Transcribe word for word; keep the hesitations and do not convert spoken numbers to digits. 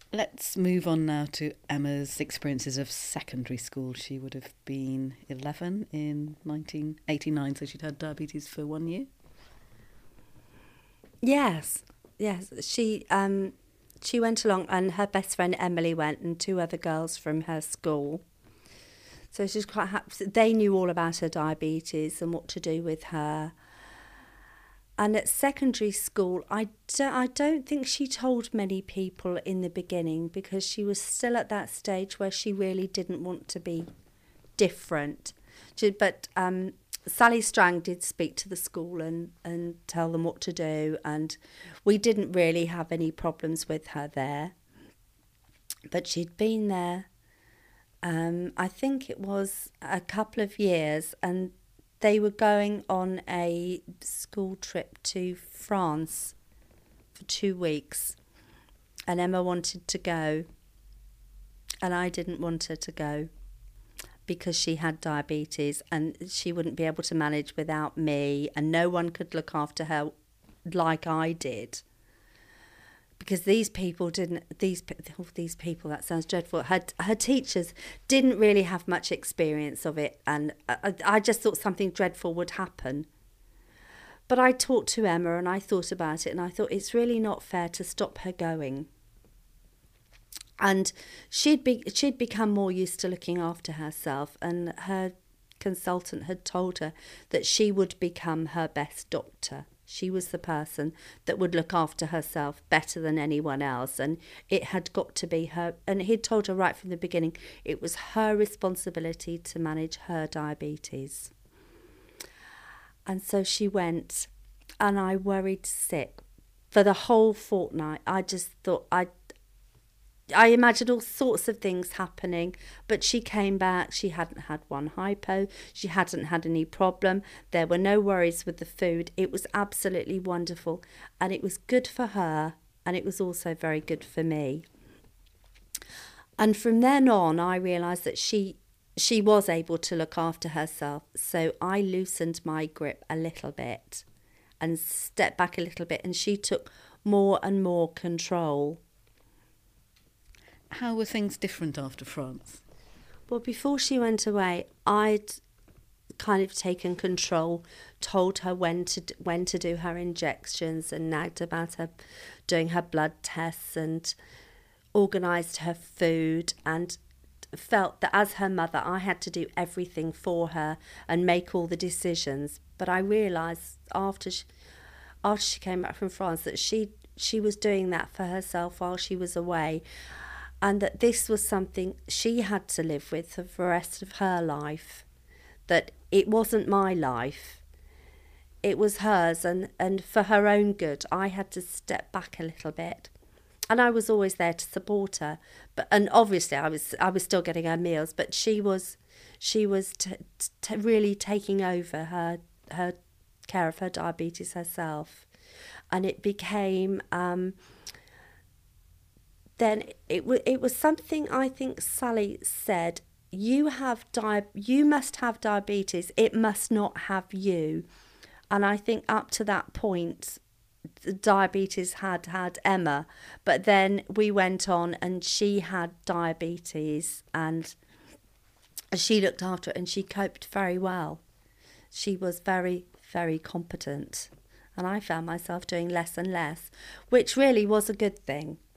Let's move on now to Emma's experiences of secondary school. She would have been eleven in nineteen eighty-nine, so she'd had diabetes for one year. Yes, yes. She um, she went along, and her best friend Emily went, and two other girls from her school. So she's quite happy. They knew all about her diabetes and what to do with her. And at secondary school, I don't, I don't think she told many people in the beginning, because she was still at that stage where she really didn't want to be different. She, but um, Sally Strang did speak to the school and, and tell them what to do, and we didn't really have any problems with her there. But she'd been there, um, I think it was a couple of years, and they were going on a school trip to France for two weeks, and Emma wanted to go, and I didn't want her to go because she had diabetes and she wouldn't be able to manage without me, and no one could look after her like I did. Because these people didn't, these oh, these people, that sounds dreadful. Her, her teachers didn't really have much experience of it, and I, I just thought something dreadful would happen. But I talked to Emma and I thought about it, and I thought it's really not fair to stop her going. And she'd be she'd become more used to looking after herself, and her consultant had told her that she would become her best doctor. She was the person that would look after herself better than anyone else, and it had got to be her. And he'd told her right from the beginning it was her responsibility to manage her diabetes. And so she went, and I worried sick for the whole fortnight. I just thought I. I imagined all sorts of things happening, but she came back. She hadn't had one hypo. She hadn't had any problem. There were no worries with the food. It was absolutely wonderful, and it was good for her, and it was also very good for me. And from then on, I realised that she she was able to look after herself. So I loosened my grip a little bit and stepped back a little bit, and she took more and more control. How were things different after France? Well, before she went away, I'd kind of taken control, told her when to when to do her injections, and nagged about her doing her blood tests, and organised her food, and felt that as her mother I had to do everything for her and make all the decisions. But I realised after she, after she came back from France that she she was doing that for herself while she was away, and that this was something she had to live with for the rest of her life, that it wasn't my life, it was hers, and, and for her own good, I had to step back a little bit. And I was always there to support her, but and obviously I was I was still getting her meals, but she was she was t- t- really taking over her her care of her diabetes herself, and it became. Um, Then it w- it was something I think Sally said, you have di- you must have diabetes, it must not have you. And I think up to that point, diabetes had had Emma, but then we went on and she had diabetes, and she looked after it, and she coped very well. She was very, very competent, and I found myself doing less and less, which really was a good thing.